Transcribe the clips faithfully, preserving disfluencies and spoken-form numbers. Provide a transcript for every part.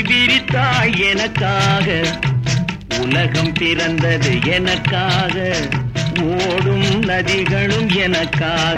விரித்தாய் எனக்காக, உலகம் பிறந்தது எனக்காக, ஓடும் நதிகளும் எனக்காக.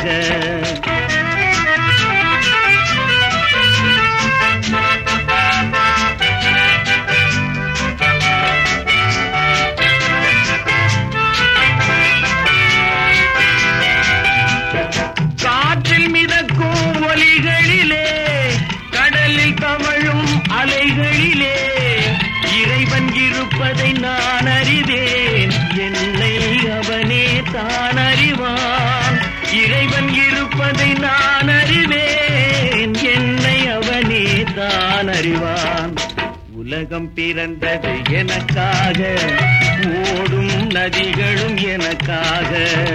காற்றில் மிதக்கும் ஒலிகளிலே, கடலில் தவழும் அலைகளிலே, இறைவன் இருப்பதை நான் அறிவேன், என்னை அவனே தான் அறிவான். இறைவன் இருப்பதை நான் அறிவேன், என்னை அவனே தான் அறிவான். உலகம் பிறந்தது எனக்காக, ஓடும் நதிகளும் எனக்காக.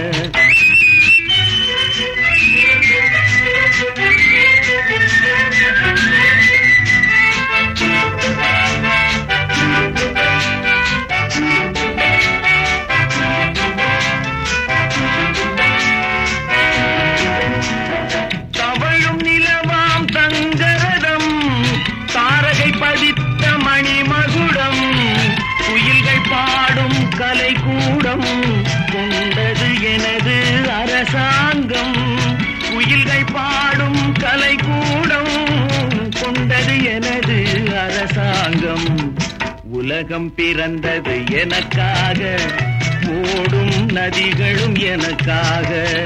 தவழும் நிலவாம் தங்கரதம், தாரகை பதித்த மணிமகுடம், குயில்கள் பாடும் கலைக்கூடம், கொண்டது எனது அரசாங்கம். குயில்கள் பாடும் கலைக்கூடம், கொண்டது எனது அரசாங்கம். உலகம் பிறந்தது எனக்காக, ஓடும் நதிகளும் எனக்காக.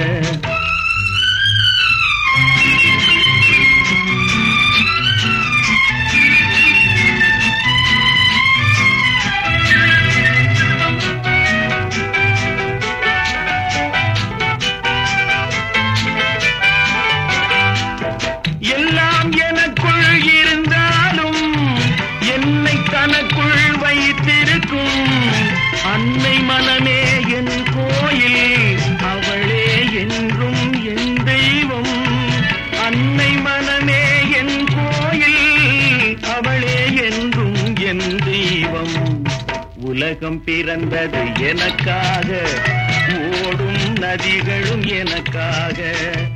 எல்லாம் எனக்குள் இருந்தாலும் என்னை தனக்குள் வைத்திருக்கும் அன்னை மனமே என் கோயில், அவளே என்றும் என் தெய்வம். அன்னை மனமே என் கோயில், அவளே என்றும் என் தெய்வம். உலகம் பிறந்தது எனக்காக, ஓடும் நதிகளும் எனக்காக.